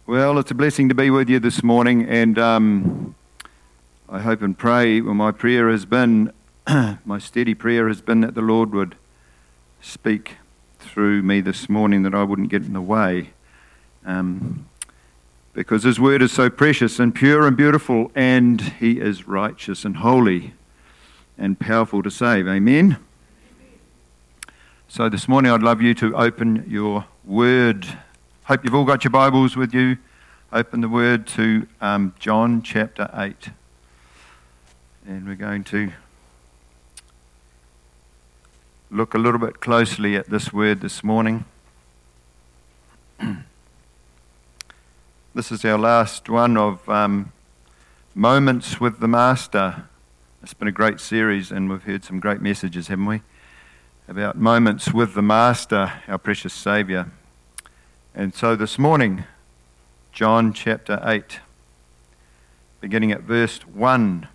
Well, it's a blessing to be with you this morning, and I hope and pray, my prayer has been, my steady prayer has been that the Lord would speak through me this morning, that I wouldn't get in the way, because His word is so precious and pure and beautiful, and He is righteous and holy and powerful to save. Amen? So this morning I'd love you to open your word. Hope you've all got your Bibles with you. Open the word to John chapter 8. And we're going to look a little bit closely at this word this morning. This is our last one of Moments with the Master. It's been a great series, and we've heard some great messages, haven't we? About moments with the Master, our precious Saviour. And so this morning, John chapter 8, beginning at verse 1.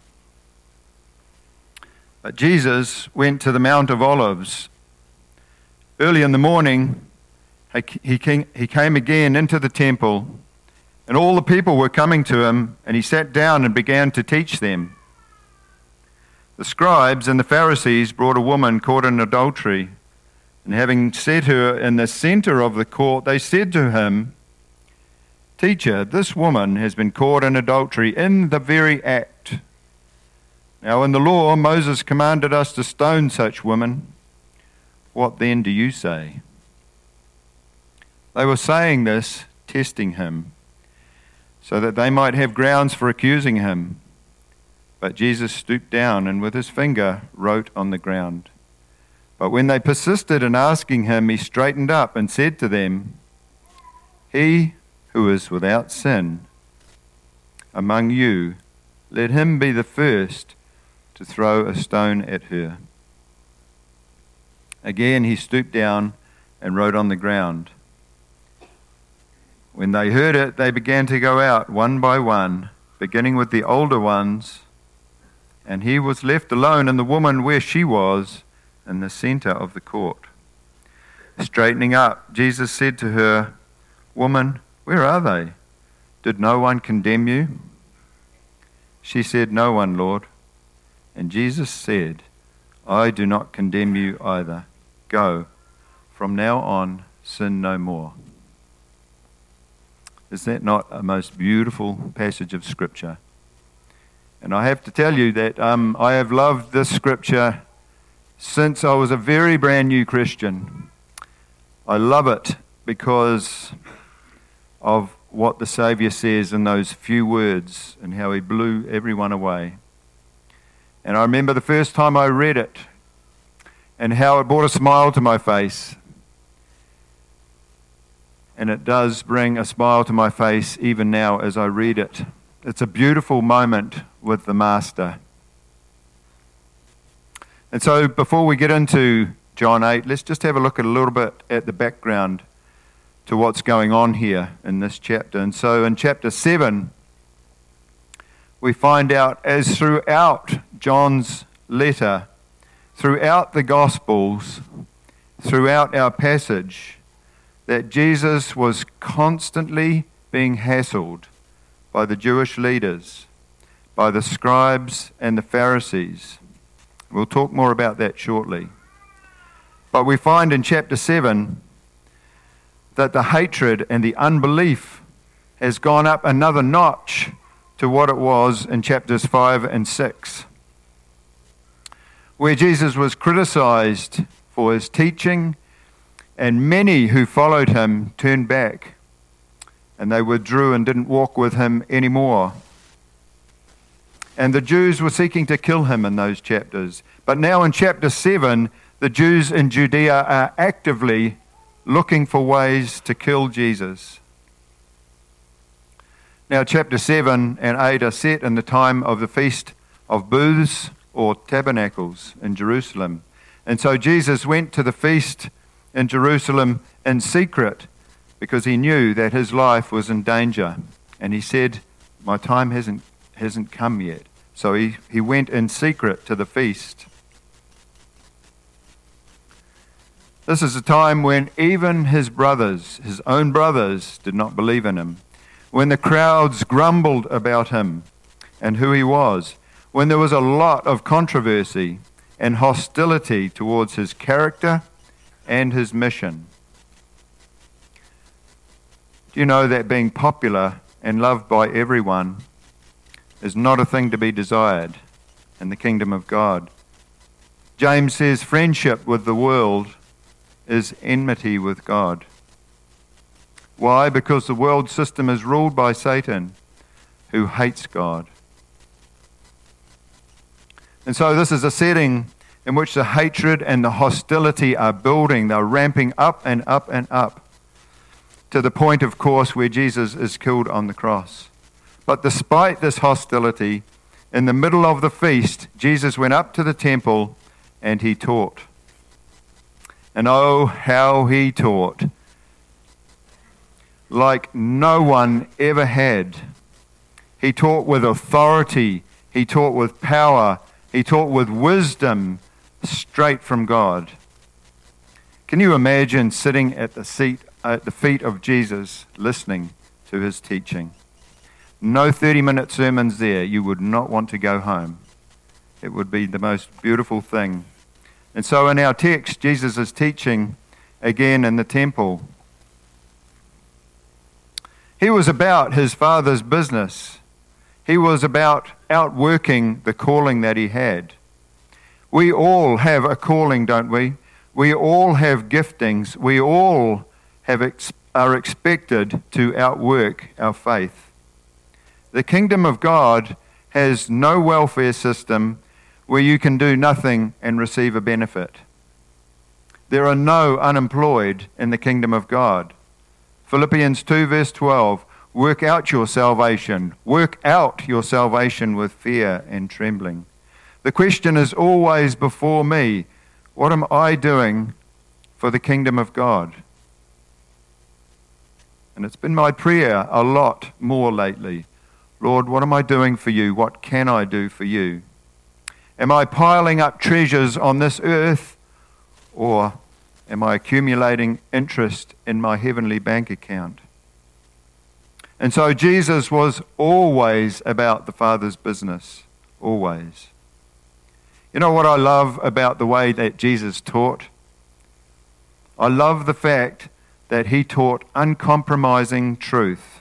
But Jesus went to the Mount of Olives. Early in the morning, he came again into the temple, and all the people were coming to him, and he sat down and began to teach them. The scribes and the Pharisees brought a woman caught in adultery, and having set her in the center of the court, they said to him, "Teacher, this woman has been caught in adultery in the very act. Now in the law, Moses commanded us to stone such women. What then do you say?" They were saying this, testing him, so that they might have grounds for accusing him. But Jesus stooped down and with his finger wrote on the ground. But when they persisted in asking him, he straightened up and said to them, "He who is without sin among you, let him be the first to throw a stone at her." Again he stooped down and wrote on the ground. When they heard it, they began to go out one by one, beginning with the older ones, and he was left alone and the woman where she was, in the center of the court. Straightening up, Jesus said to her, "Woman, where are they? Did no one condemn you?" She said, "No one, Lord." And Jesus said, "I do not condemn you either. Go, from now on, sin no more." Is that not a most beautiful passage of Scripture? And I have to tell you that I have loved this Scripture since I was a very brand new Christian. I love it because of what the Saviour says in those few words and how he blew everyone away. And I remember the first time I read it and how it brought a smile to my face. And it does bring a smile to my face even now as I read it. It's a beautiful moment with the Master. And so before we get into John 8, let's just have a look at a little bit at the background to what's going on here in this chapter. And so in chapter 7, we find out, as throughout John's letter, throughout the Gospels, throughout our passage, that Jesus was constantly being hassled by the Jewish leaders, by the scribes and the Pharisees. We'll talk more about that shortly. But we find in chapter 7 that the hatred and the unbelief has gone up another notch to what it was in chapters 5 and 6, where Jesus was criticized for his teaching, and many who followed him turned back, and they withdrew and didn't walk with him anymore. And the Jews were seeking to kill him in those chapters. But now in chapter 7, the Jews in Judea are actively looking for ways to kill Jesus. Now chapter 7 and 8 are set in the time of the Feast of Booths or Tabernacles in Jerusalem. And so Jesus went to the feast in Jerusalem in secret because he knew that his life was in danger. And he said, "My time hasn't come yet." So he went in secret to the feast. This is a time when even his brothers, his own brothers, did not believe in him. when the crowds grumbled about him and who he was, when there was a lot of controversy and hostility towards his character and his mission. Do you know that being popular and loved by everyone is not a thing to be desired in the kingdom of God? James says friendship with the world is enmity with God. Why? Because the world system is ruled by Satan, who hates God. And so this is a setting in which the hatred and the hostility are building. They're ramping up and up and up to the point, of course, where Jesus is killed on the cross. But despite this hostility, in the middle of the feast, Jesus went up to the temple and he taught. And oh, how he taught, like no one ever had. He taught with authority, he taught with power, he taught with wisdom straight from God. Can you imagine sitting at the feet of Jesus listening to his teaching? No 30-minute sermons there. You would not want to go home. It would be the most beautiful thing. And so in our text, Jesus is teaching again in the temple. He was about his Father's business. He was about outworking the calling that he had. We all have a calling, don't we? We all have giftings. We all are expected to outwork our faith. The kingdom of God has no welfare system where you can do nothing and receive a benefit. There are no unemployed in the kingdom of God. Philippians 2 verse 12, work out your salvation. Work out your salvation with fear and trembling. The question is always before me, what am I doing for the kingdom of God? And it's been my prayer a lot more lately. Lord, what am I doing for you? What can I do for you? Am I piling up treasures on this earth, or am I accumulating interest in my heavenly bank account? And so Jesus was always about the Father's business, always. You know what I love about the way that Jesus taught? I love the fact that he taught uncompromising truth.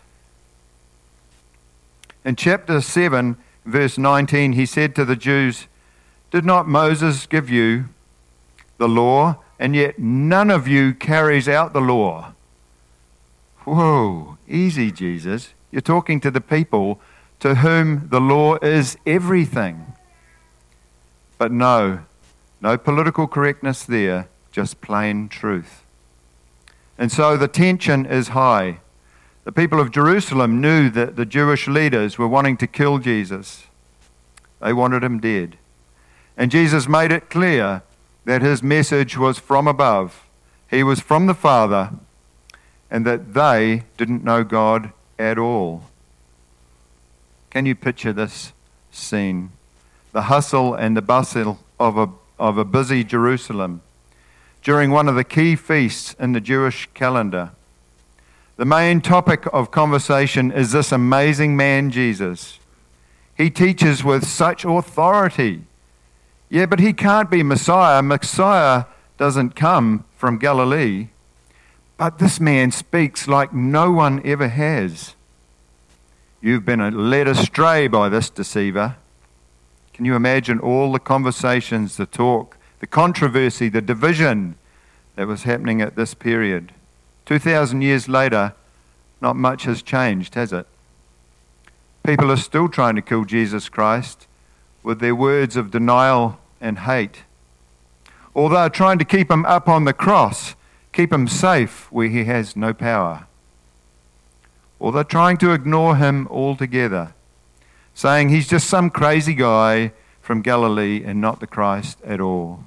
In chapter 7, verse 19, he said to the Jews, "Did not Moses give you the law, and yet none of you carries out the law?" Whoa, easy, Jesus. You're talking to the people to whom the law is everything. But no political correctness there, just plain truth. And so the tension is high. The people of Jerusalem knew that the Jewish leaders were wanting to kill Jesus. They wanted him dead. And Jesus made it clear that his message was from above. He was from the Father, and that they didn't know God at all. Can you picture this scene? The hustle and the bustle of a busy Jerusalem during one of the key feasts in the Jewish calendar. The main topic of conversation is this amazing man, Jesus. He teaches with such authority. Yeah, but he can't be Messiah. Messiah doesn't come from Galilee. But this man speaks like no one ever has. You've been led astray by this deceiver. Can you imagine all the conversations, the talk, the controversy, the division that was happening at this period? 2,000 years later, not much has changed, has it? People are still trying to kill Jesus Christ with their words of denial and hate. Or they're trying to keep him up on the cross, keep him safe where he has no power. Or they're trying to ignore him altogether, saying he's just some crazy guy from Galilee and not the Christ at all.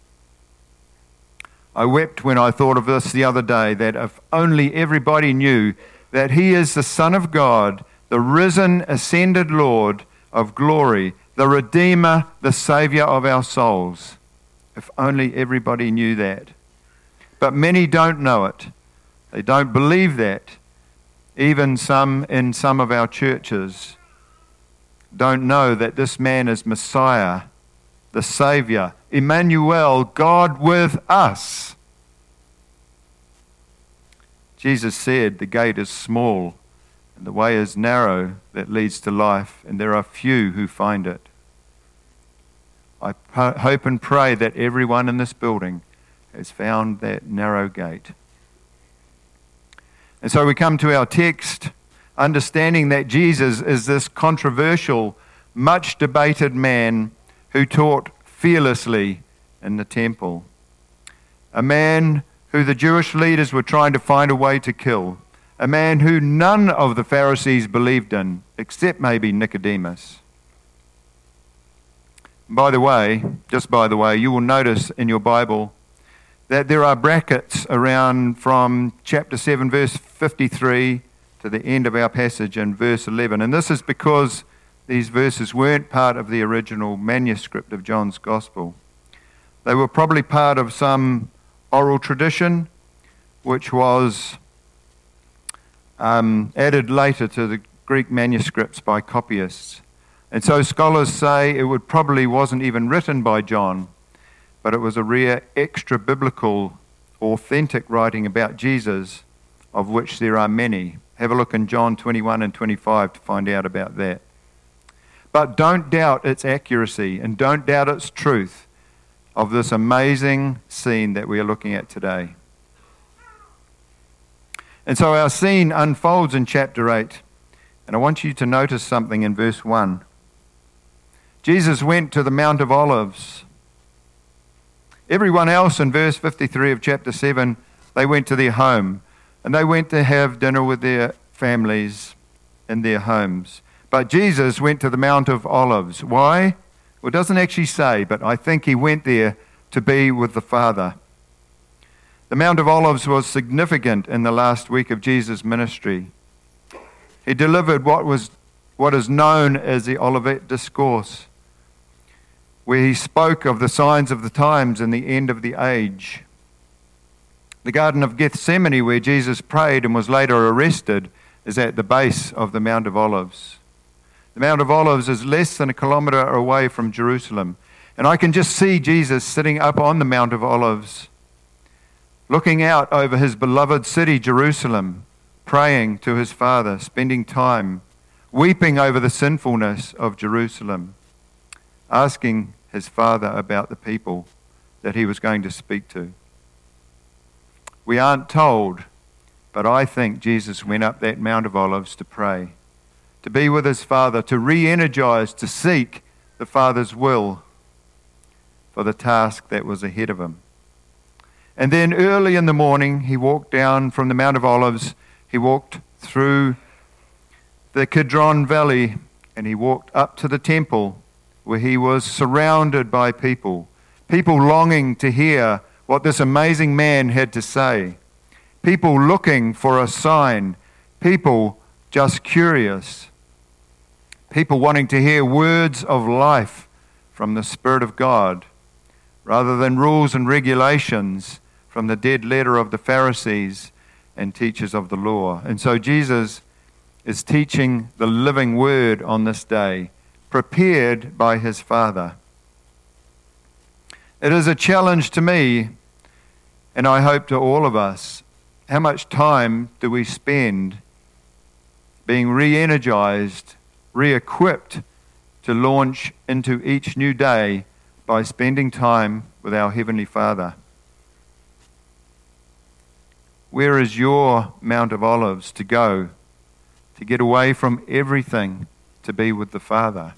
I wept when I thought of this the other day, that if only everybody knew that he is the Son of God, the risen, ascended Lord of glory, the Redeemer, the Saviour of our souls. If only everybody knew that. But many don't know it. They don't believe that. even some in some of our churches, don't know that this man is Messiah, the Saviour, Emmanuel, God with us. Jesus said the gate is small and the way is narrow that leads to life, and there are few who find it. I hope and pray that everyone in this building has found that narrow gate. And so we come to our text, understanding that Jesus is this controversial, much debated man who taught fearlessly in the temple. A man who the Jewish leaders were trying to find a way to kill. A man who none of the Pharisees believed in, except maybe Nicodemus. By the way, you will notice in your Bible that there are brackets around from chapter 7, verse 53 to the end of our passage in verse 11. And this is because these verses weren't part of the original manuscript of John's Gospel. They were probably part of some oral tradition, which was added later to the Greek manuscripts by copyists. And so scholars say it probably wasn't even written by John, but it was a rare extra-biblical, authentic writing about Jesus, of which there are many. Have a look in John 21 and 25 to find out about that. But don't doubt its accuracy and don't doubt its truth of this amazing scene that we are looking at today. And so our scene unfolds in chapter 8, and I want you to notice something in verse 1. Jesus went to the Mount of Olives. Everyone else in verse 53 of chapter 7, they went to their home, and they went to have dinner with their families in their homes. But Jesus went to the Mount of Olives. Why? Well, it doesn't actually say, but I think he went there to be with the Father. The Mount of Olives was significant in the last week of Jesus' ministry. He delivered what is known as the Olivet Discourse, where he spoke of the signs of the times and the end of the age. The Garden of Gethsemane, where Jesus prayed and was later arrested, is at the base of the Mount of Olives. The Mount of Olives is less than a kilometre away from Jerusalem. And I can just see Jesus sitting up on the Mount of Olives, looking out over his beloved city, Jerusalem, praying to his Father, spending time, weeping over the sinfulness of Jerusalem, asking his Father about the people that he was going to speak to. We aren't told, but I think Jesus went up that Mount of Olives to pray, to be with his Father, to re-energize, to seek the Father's will for the task that was ahead of him. And then early in the morning, he walked down from the Mount of Olives. He walked through the Kidron Valley, and he walked up to the temple, where he was surrounded by people longing to hear what this amazing man had to say, people looking for a sign, people just curious, people wanting to hear words of life from the Spirit of God, rather than rules and regulations from the dead letter of the Pharisees and teachers of the law. And so Jesus is teaching the living word on this day, prepared by his Father. It is a challenge to me, and I hope to all of us. How much time do we spend being re-energized, re-equipped to launch into each new day by spending time with our Heavenly Father? Where is your Mount of Olives to go, to get away from everything, to be with the Father?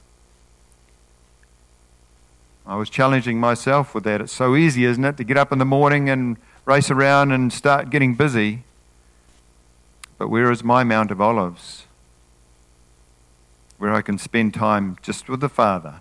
I was challenging myself with that. It's so easy, isn't it, to get up in the morning and race around and start getting busy. But where is my Mount of Olives, where I can spend time just with the Father?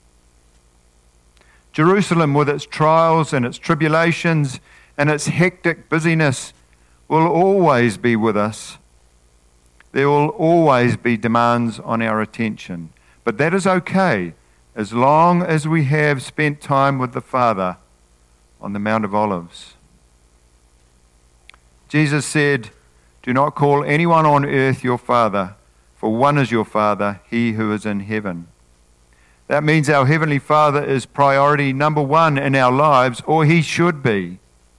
Jerusalem, with its trials and its tribulations and its hectic busyness, will always be with us. There will always be demands on our attention. But that is okay, as long as we have spent time with the Father on the Mount of Olives. Jesus said, Do not call anyone on earth your father, for one is your Father, he who is in heaven. That means our Heavenly Father is priority number one in our lives, or he should be.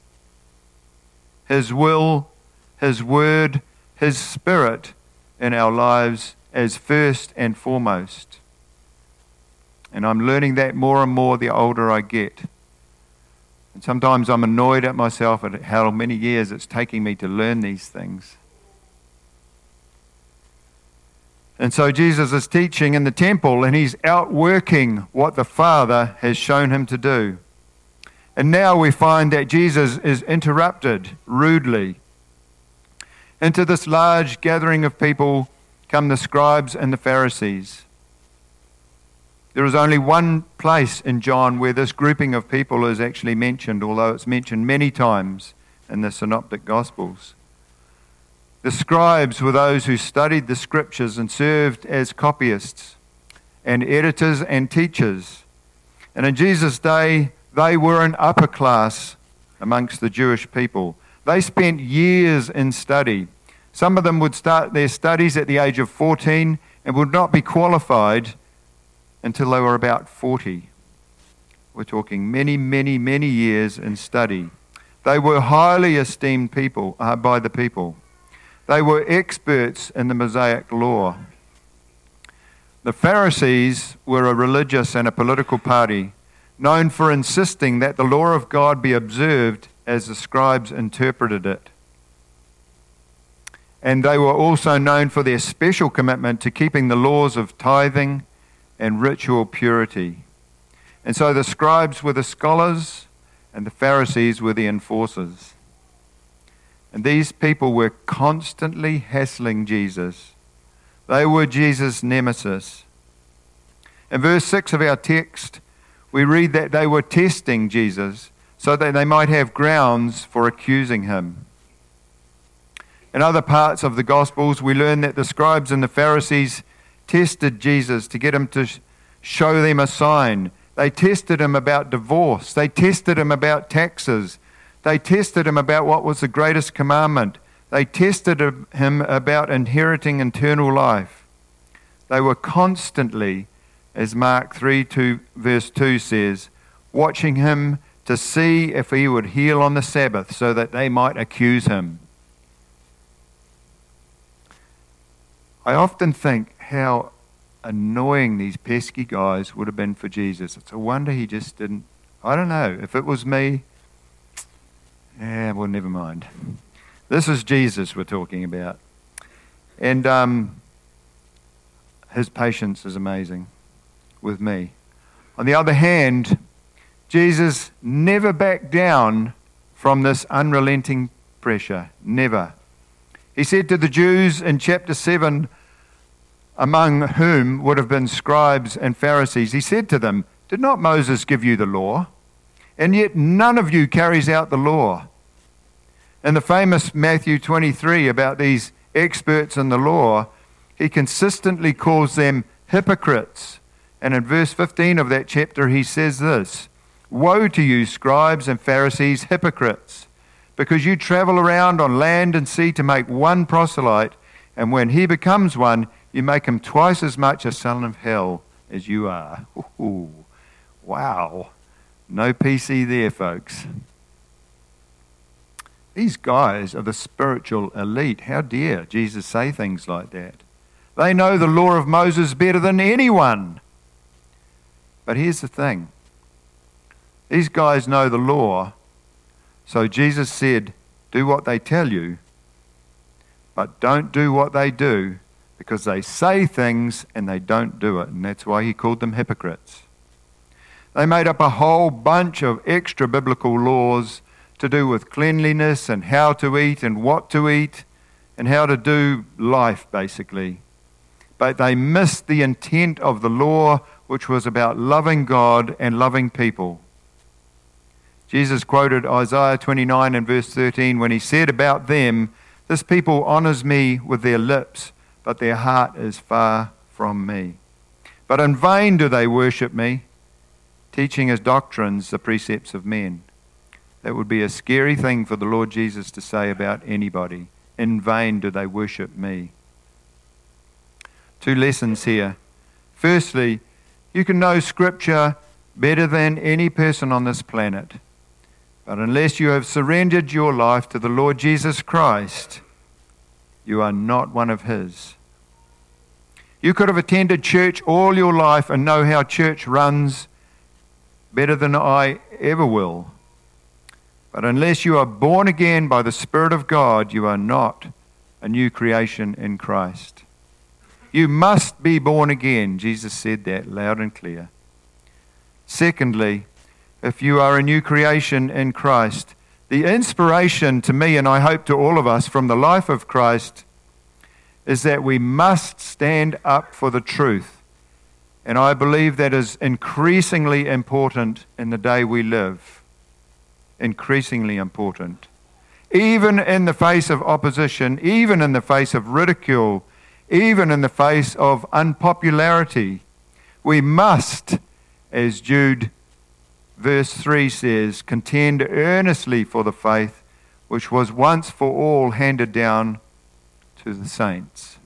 His will, his word, his spirit in our lives as first and foremost. And I'm learning that more and more the older I get. And sometimes I'm annoyed at myself at how many years it's taking me to learn these things. And so Jesus is teaching in the temple, and he's outworking what the Father has shown him to do. And now we find that Jesus is interrupted rudely. Into this large gathering of people come the scribes and the Pharisees. There is only one place in John where this grouping of people is actually mentioned, although it's mentioned many times in the Synoptic Gospels. The scribes were those who studied the scriptures and served as copyists and editors and teachers. And in Jesus' day, they were an upper class amongst the Jewish people. They spent years in study. Some of them would start their studies at the age of 14 and would not be qualified until they were about 40. We're talking many, many, many years in study. They were highly esteemed people by the people. They were experts in the Mosaic law. The Pharisees were a religious and a political party known for insisting that the law of God be observed as the scribes interpreted it. And they were also known for their special commitment to keeping the laws of tithing and ritual purity. And so the scribes were the scholars and the Pharisees were the enforcers. And these people were constantly hassling Jesus. They were Jesus' nemesis. In verse 6 of our text, we read that they were testing Jesus so that they might have grounds for accusing him. In other parts of the Gospels, we learn that the scribes and the Pharisees tested Jesus to get him to show them a sign. They tested him about divorce. They tested him about taxes. They tested him about what was the greatest commandment. They tested him about inheriting eternal life. They were constantly, as Mark 3, verse 2 says, watching him to see if he would heal on the Sabbath so that they might accuse him. I often think how annoying these pesky guys would have been for Jesus. It's a wonder he just didn't. I don't know. If it was me, well, never mind. This is Jesus we're talking about. And his patience is amazing with me. On the other hand, Jesus never backed down from this unrelenting pressure. Never. He said to the Jews in chapter 7, among whom would have been scribes and Pharisees, he said to them, "Did not Moses give you the law? And yet none of you carries out the law." In the famous Matthew 23 about these experts in the law, he consistently calls them hypocrites. And in verse 15 of that chapter he says this, "Woe to you, scribes and Pharisees, hypocrites, because you travel around on land and sea to make one proselyte, and when he becomes one, you make him twice as much a son of hell as you are." Ooh, wow. No PC there, folks. These guys are the spiritual elite. How dare Jesus say things like that? They know the law of Moses better than anyone. But here's the thing. These guys know the law, so Jesus said, do what they tell you, but don't do what they do, because they say things and they don't do it. And that's why he called them hypocrites. They made up a whole bunch of extra biblical laws to do with cleanliness and how to eat and what to eat and how to do life, basically. But they missed the intent of the law, which was about loving God and loving people. Jesus quoted Isaiah 29 and verse 13 when he said about them, "This people honors me with their lips, but their heart is far from me. But in vain do they worship me, teaching as doctrines the precepts of men." That would be a scary thing for the Lord Jesus to say about anybody. in vain do they worship me. Two lessons here. Firstly, you can know Scripture better than any person on this planet. But unless you have surrendered your life to the Lord Jesus Christ, you are not one of His. You could have attended church all your life and know how church runs better than I ever will. But unless you are born again by the Spirit of God, you are not a new creation in Christ. You must be born again. Jesus said that loud and clear. Secondly, if you are a new creation in Christ, the inspiration to me, and I hope to all of us, from the life of Christ is that we must stand up for the truth. And I believe that is increasingly important in the day we live. Increasingly important. Even in the face of opposition, even in the face of ridicule, even in the face of unpopularity, we must, as Jude verse 3 says, contend earnestly for the faith which was once for all handed down to the saints.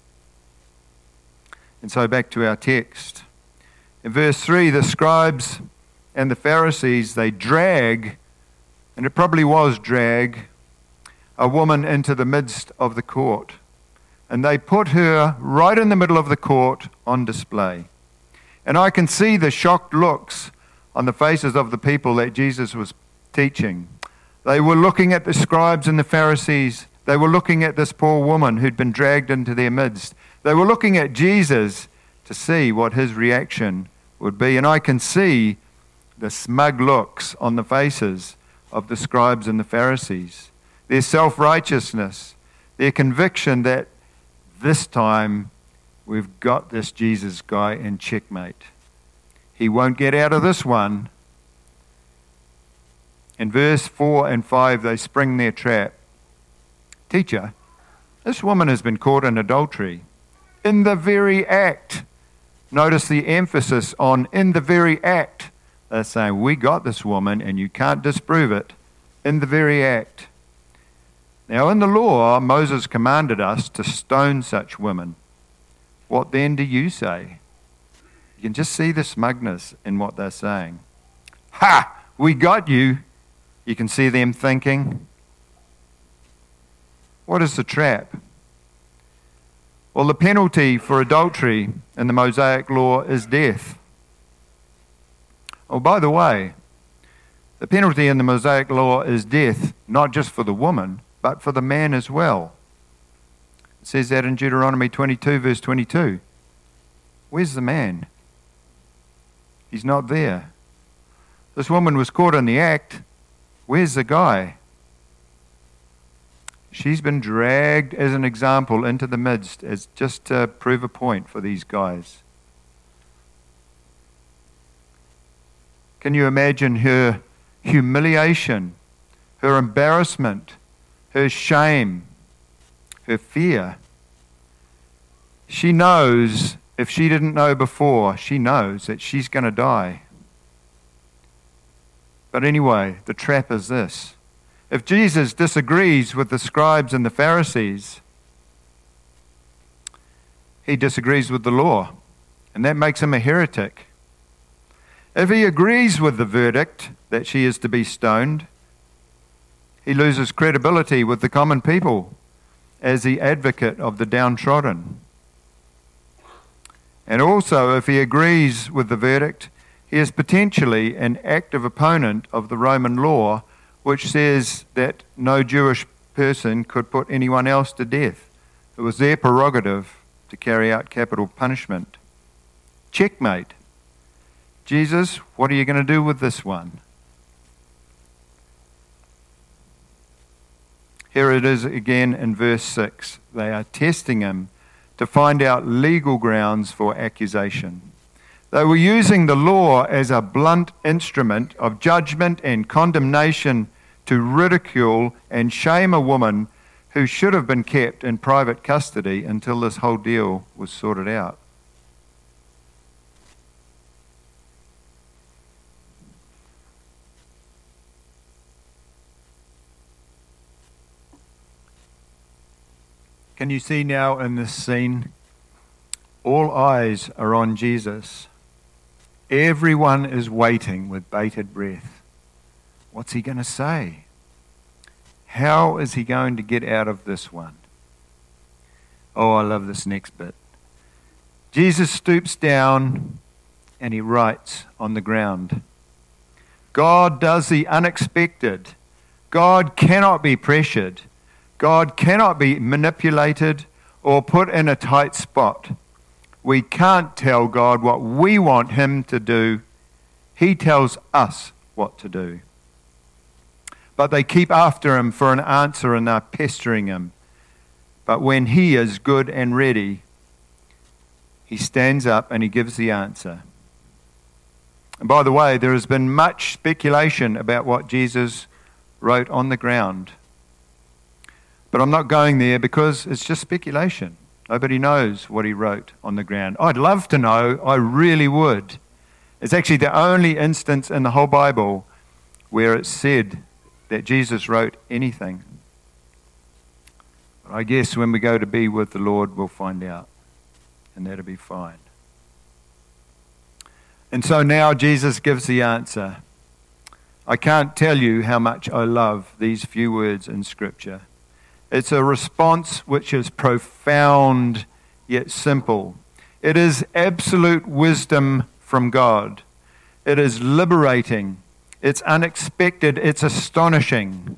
And so back to our text. In verse 3, the scribes and the Pharisees, they drag, and it probably was drag, a woman into the midst of the court. And they put her right in the middle of the court on display. And I can see the shocked looks on the faces of the people that Jesus was teaching. They were looking at the scribes and the Pharisees. They were looking at this poor woman who'd been dragged into their midst. They were looking at Jesus to see what his reaction would be. And I can see the smug looks on the faces of the scribes and the Pharisees. Their self-righteousness, their conviction that this time we've got this Jesus guy in checkmate. He won't get out of this one. In verse 4 and 5, they spring their trap. Teacher, this woman has been caught in adultery. In the very act. Notice the emphasis on in the very act. They're saying, we got this woman and you can't disprove it. In the very act. Now in the law, Moses commanded us to stone such women. What then do you say? You can just see the smugness in what they're saying. Ha! We got you. You can see them thinking. What is the trap? Well, the penalty for adultery in the Mosaic law is death. Oh, by the way, the penalty in the Mosaic law is death, not just for the woman, but for the man as well. It says that in Deuteronomy 22, verse 22. Where's the man? He's not there. This woman was caught in the act. Where's the guy? She's been dragged as an example into the midst as just to prove a point for these guys. Can you imagine her humiliation, her embarrassment, her shame, her fear? She knows, if she didn't know before, she knows that she's going to die. But anyway, the trap is this. If Jesus disagrees with the scribes and the Pharisees, he disagrees with the law, and that makes him a heretic. If he agrees with the verdict that she is to be stoned, he loses credibility with the common people as the advocate of the downtrodden. And also, if he agrees with the verdict, he is potentially an active opponent of the Roman law, which says that no Jewish person could put anyone else to death. It was their prerogative to carry out capital punishment. Checkmate. Jesus, what are you going to do with this one? Here it is again in verse 6. They are testing him to find out legal grounds for accusation. They were using the law as a blunt instrument of judgment and condemnation to ridicule and shame a woman who should have been kept in private custody until this whole deal was sorted out. Can you see now in this scene? All eyes are on Jesus. Everyone is waiting with bated breath. What's he going to say? How is he going to get out of this one? Oh, I love this next bit. Jesus stoops down and he writes on the ground. God does the unexpected. God cannot be pressured. God cannot be manipulated or put in a tight spot. We can't tell God what we want him to do. He tells us what to do. But they keep after him for an answer and they're pestering him. But when he is good and ready, he stands up and he gives the answer. And by the way, there has been much speculation about what Jesus wrote on the ground. But I'm not going there because it's just speculation. Nobody knows what he wrote on the ground. I'd love to know. I really would. It's actually the only instance in the whole Bible where it's said that Jesus wrote anything. But I guess when we go to be with the Lord, we'll find out. And that'll be fine. And so now Jesus gives the answer. I can't tell you how much I love these few words in Scripture. It's a response which is profound yet simple. It is absolute wisdom from God. It is liberating. It's unexpected. It's astonishing.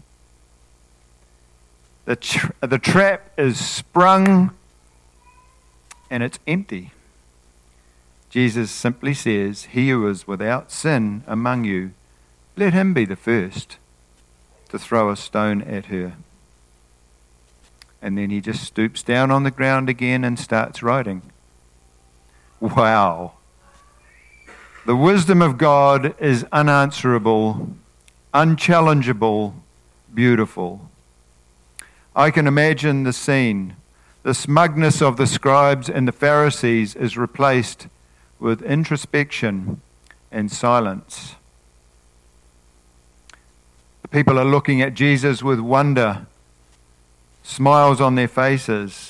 The trap is sprung and it's empty. Jesus simply says, he who is without sin among you, let him be the first to throw a stone at her. And then he just stoops down on the ground again and starts writing. Wow. The wisdom of God is unanswerable, unchallengeable, beautiful. I can imagine the scene. The smugness of the scribes and the Pharisees is replaced with introspection and silence. The people are looking at Jesus with wonder, smiles on their faces.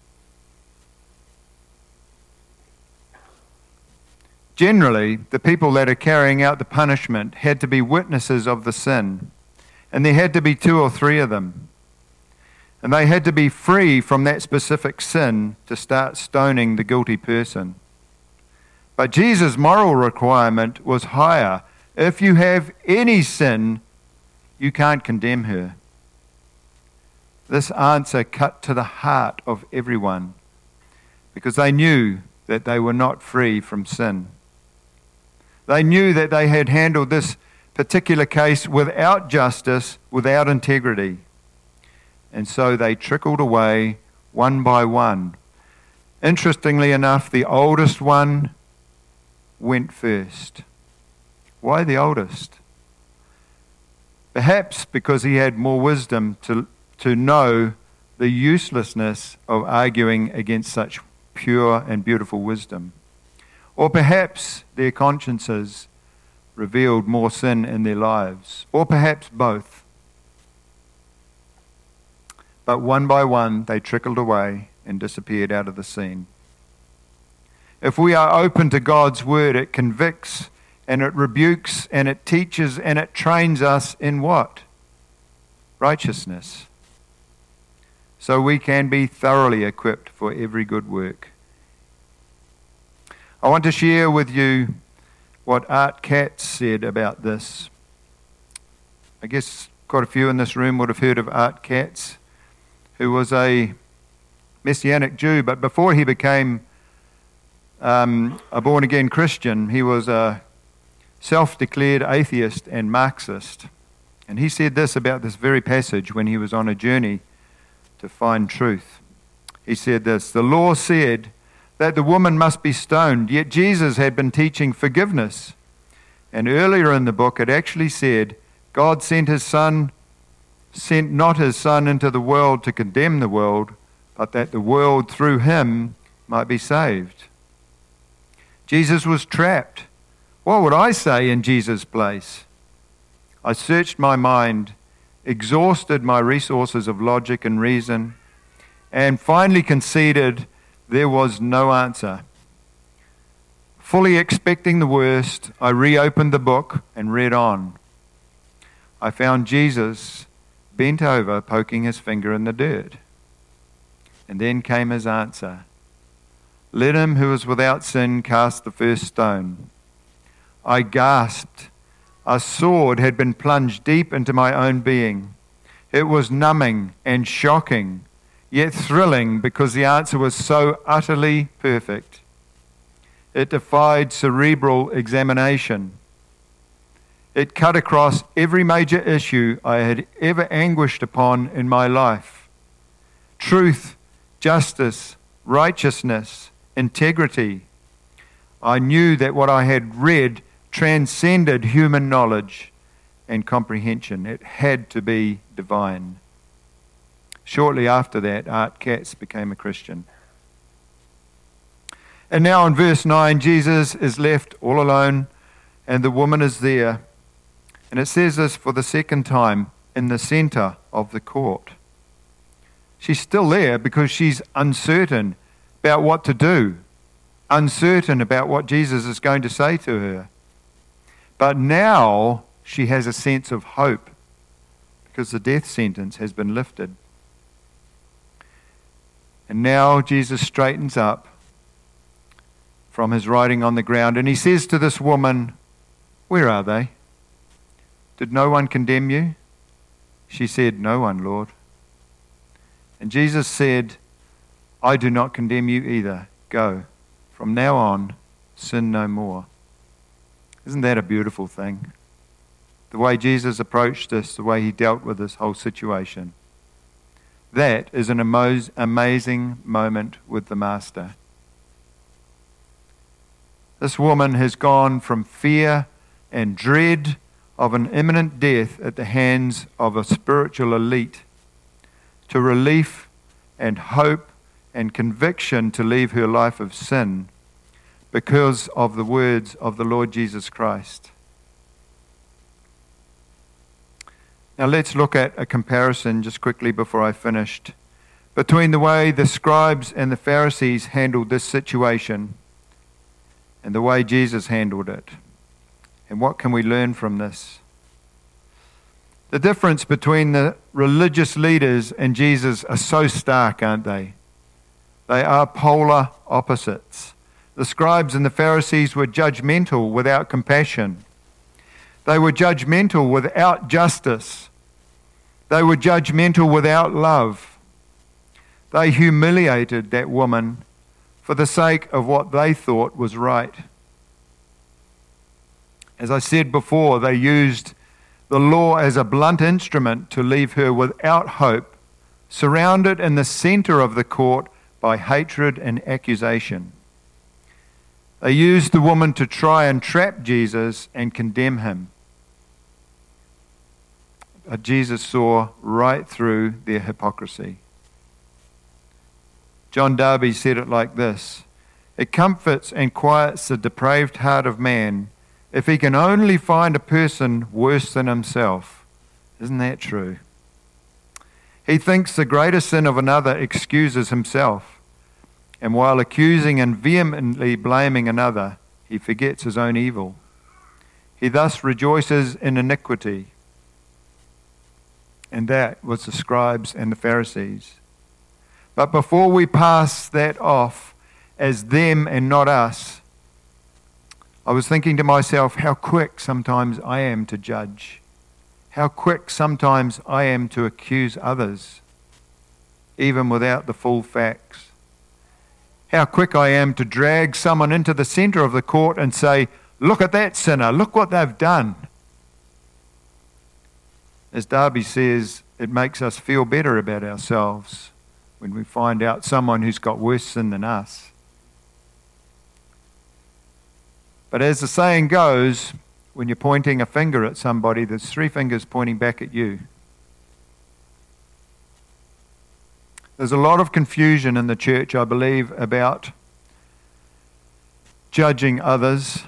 Generally, the people that are carrying out the punishment had to be witnesses of the sin, and there had to be 2 or 3 of them. And they had to be free from that specific sin to start stoning the guilty person. But Jesus' moral requirement was higher. If you have any sin, you can't condemn her. This answer cut to the heart of everyone because they knew that they were not free from sin. They knew that they had handled this particular case without justice, without integrity. And so they trickled away one by one. Interestingly enough, the oldest one went first. Why the oldest? Perhaps because he had more wisdom to know the uselessness of arguing against such pure and beautiful wisdom. Or perhaps their consciences revealed more sin in their lives. Or perhaps both. But one by one they trickled away and disappeared out of the scene. If we are open to God's word, it convicts and it rebukes and it teaches and it trains us in what? Righteousness. So we can be thoroughly equipped for every good work. I want to share with you what Art Katz said about this. I guess quite a few in this room would have heard of Art Katz, who was a Messianic Jew, but before he became a born-again Christian, he was a self-declared atheist and Marxist. And he said this about this very passage when he was on a journey to find truth. He said this, "The law said that the woman must be stoned, yet Jesus had been teaching forgiveness. And earlier in the book it actually said, God sent not his son into the world to condemn the world, but that the world through him might be saved." Jesus was trapped. What would I say in Jesus' place? I searched my mind, exhausted my resources of logic and reason, and finally conceded there was no answer. Fully expecting the worst, I reopened the book and read on. I found Jesus bent over, poking his finger in the dirt. And then came his answer. Let him who is without sin cast the first stone. I gasped. A sword had been plunged deep into my own being. It was numbing and shocking, yet thrilling because the answer was so utterly perfect. It defied cerebral examination. It cut across every major issue I had ever anguished upon in my life. Truth, justice, righteousness, integrity. I knew that what I had read transcended human knowledge and comprehension. It had to be divine. Shortly after that, Art Katz became a Christian. And now in verse 9, Jesus is left all alone and the woman is there. And it says this for the second time, in the center of the court. She's still there because she's uncertain about what to do, uncertain about what Jesus is going to say to her. But now she has a sense of hope because the death sentence has been lifted. And now Jesus straightens up from his writing on the ground and he says to this woman, "Where are they? Did no one condemn you?" She said, "No one, Lord." And Jesus said, "I do not condemn you either. Go. From now on, sin no more." Isn't that a beautiful thing? The way Jesus approached this, the way he dealt with this whole situation. That is an amazing moment with the Master. This woman has gone from fear and dread of an imminent death at the hands of a spiritual elite to relief and hope and conviction to leave her life of sin because of the words of the Lord Jesus Christ. Now let's look at a comparison just quickly before I finished between the way the scribes and the Pharisees handled this situation and the way Jesus handled it. And what can we learn from this? The difference between the religious leaders and Jesus are so stark, aren't they? They are polar opposites. The scribes and the Pharisees were judgmental without compassion. They were judgmental without justice. They were judgmental without love. They humiliated that woman for the sake of what they thought was right. As I said before, they used the law as a blunt instrument to leave her without hope, surrounded in the center of the court by hatred and accusation. They used the woman to try and trap Jesus and condemn him. But Jesus saw right through their hypocrisy. John Darby said it like this: "It comforts and quiets the depraved heart of man if he can only find a person worse than himself." Isn't that true? He thinks the greater sin of another excuses himself, and while accusing and vehemently blaming another, he forgets his own evil. He thus rejoices in iniquity. And that was the scribes and the Pharisees. But before we pass that off as them and not us, I was thinking to myself how quick sometimes I am to judge. How quick sometimes I am to accuse others, even without the full facts. How quick I am to drag someone into the center of the court and say, "Look at that sinner, look what they've done." As Darby says, it makes us feel better about ourselves when we find out someone who's got worse sin than us. But as the saying goes, when you're pointing a finger at somebody, there's three fingers pointing back at you. There's a lot of confusion in the church, I believe, about judging others.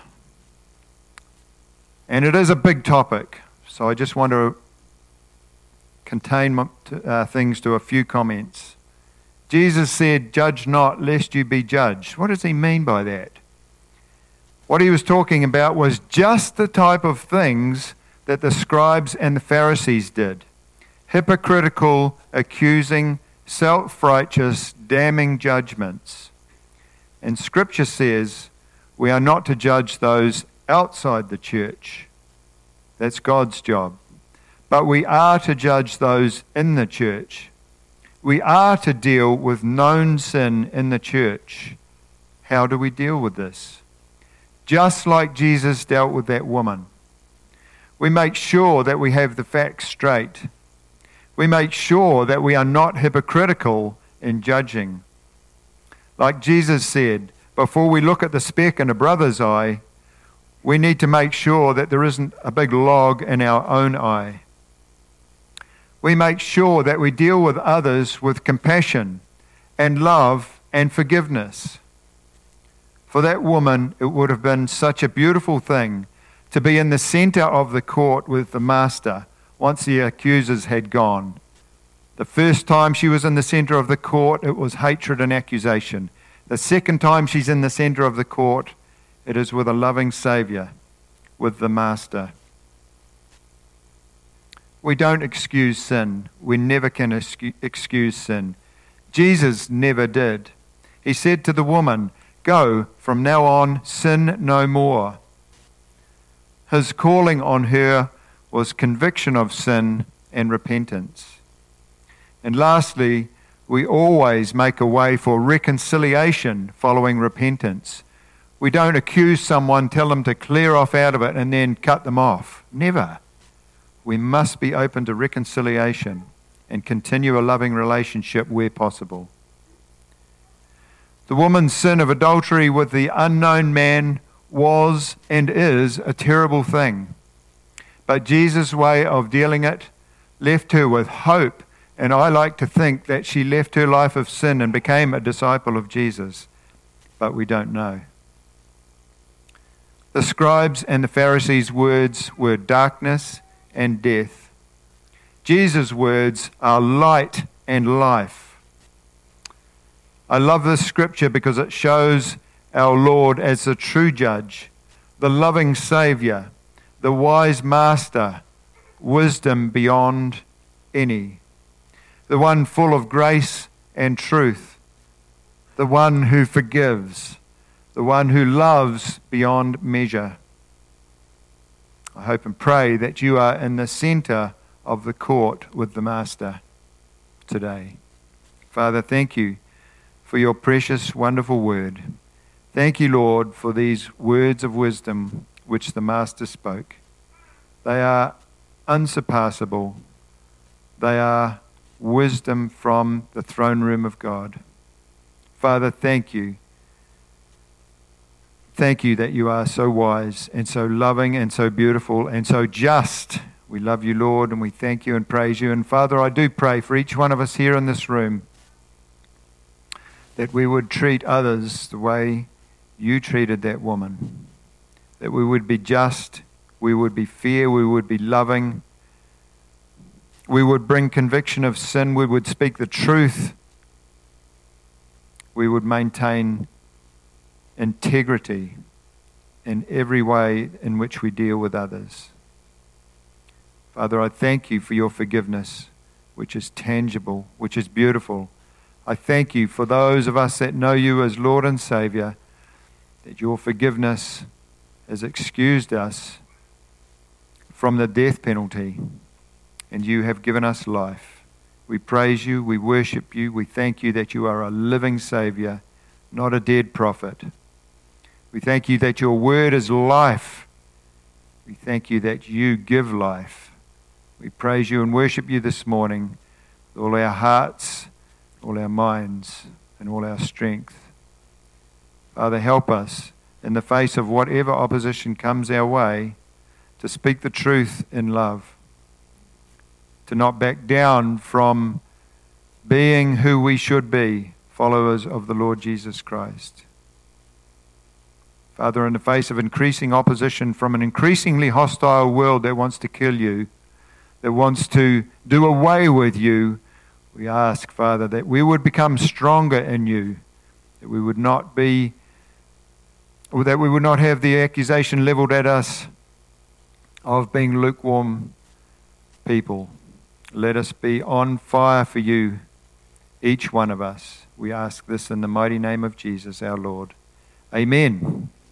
And it is a big topic, so I just want to contain things to a few comments. Jesus said, "Judge not, lest you be judged." What does he mean by that? What he was talking about was just the type of things that the scribes and the Pharisees did. Hypocritical, accusing, self-righteous, damning judgments. And Scripture says we are not to judge those outside the church. That's God's job. But we are to judge those in the church. We are to deal with known sin in the church. How do we deal with this? Just like Jesus dealt with that woman. We make sure that we have the facts straight. We make sure that we are not hypocritical in judging. Like Jesus said, before we look at the speck in a brother's eye, we need to make sure that there isn't a big log in our own eye. We make sure that we deal with others with compassion and love and forgiveness. For that woman, it would have been such a beautiful thing to be in the center of the court with the master once the accusers had gone. The first time she was in the center of the court, it was hatred and accusation. The second time she's in the center of the court, it is with a loving Savior, with the master. We don't excuse sin. We never can excuse sin. Jesus never did. He said to the woman, "Go, from now on, sin no more." His calling on her was conviction of sin and repentance. And lastly, we always make a way for reconciliation following repentance. We don't accuse someone, tell them to clear off out of it, and then cut them off. Never. We must be open to reconciliation and continue a loving relationship where possible. The woman's sin of adultery with the unknown man was and is a terrible thing. But Jesus' way of dealing it left her with hope, and I like to think that she left her life of sin and became a disciple of Jesus. But we don't know. The scribes and the Pharisees' words were darkness and death. Jesus' words are light and life. I love this scripture because it shows our Lord as the true judge, the loving Savior, the wise master, wisdom beyond any, the one full of grace and truth, the one who forgives, the one who loves beyond measure. I hope and pray that you are in the center of the court with the Master today. Father, thank you for your precious, wonderful word. Thank you, Lord, for these words of wisdom which the Master spoke. They are unsurpassable. They are wisdom from the throne room of God. Father, thank you. Thank you that you are so wise and so loving and so beautiful and so just. We love you, Lord, and we thank you and praise you. And Father, I do pray for each one of us here in this room that we would treat others the way you treated that woman, that we would be just, we would be fair, we would be loving, we would bring conviction of sin, we would speak the truth, we would maintain integrity in every way in which we deal with others. Father, I thank you for your forgiveness, which is tangible, which is beautiful. I thank you for those of us that know you as Lord and Savior, that your forgiveness has excused us from the death penalty, and you have given us life. We praise you, we worship you, we thank you that you are a living Savior, not a dead prophet. We thank you that your word is life. We thank you that you give life. We praise you and worship you this morning with all our hearts, all our minds, and all our strength. Father, help us in the face of whatever opposition comes our way to speak the truth in love, to not back down from being who we should be, followers of the Lord Jesus Christ. Father, in the face of increasing opposition from an increasingly hostile world that wants to kill you, that wants to do away with you, We ask, Father, that we would become stronger in you, that we would not have the accusation leveled at us of being lukewarm people. Let us be on fire for you, each one of us. We ask this in the mighty name of Jesus, our Lord. Amen.